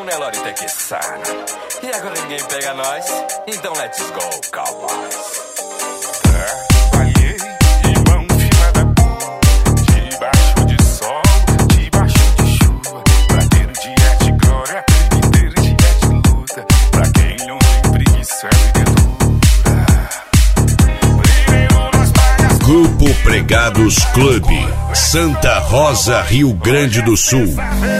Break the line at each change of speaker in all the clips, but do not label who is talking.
Nelore Tequissana. E agora ninguém pega nós, então let's go, cowboys.
Trabalhei igual um fila da puta, debaixo de sol, debaixo de chuva, pra ter um dia de glória e ter um dia de luta. Pra quem não tem preguiça, a vida é dura. Primeiro nas praias.
Grupo Pregados Clube, Santa Rosa, Rio Grande do Sul.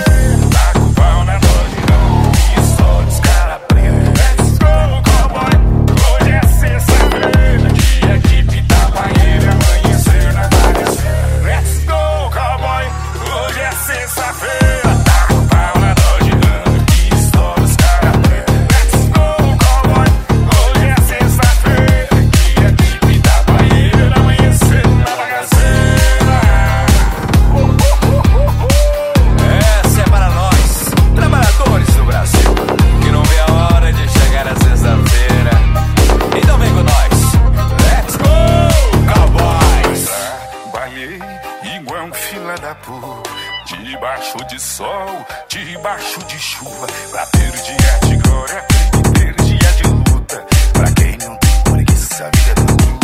Debaixo de sol, debaixo de chuva, pra ter dia de glória e ter dia de luta. Pra quem não tem preguiça, a vida é dura.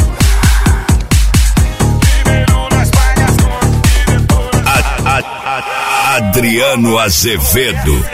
Primeiro nas praias,
Adriano Azevedo.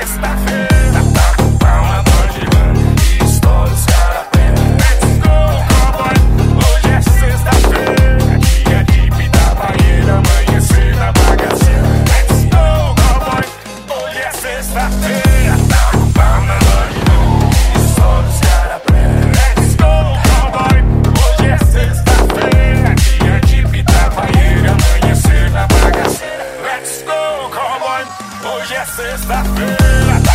Sexta-feira.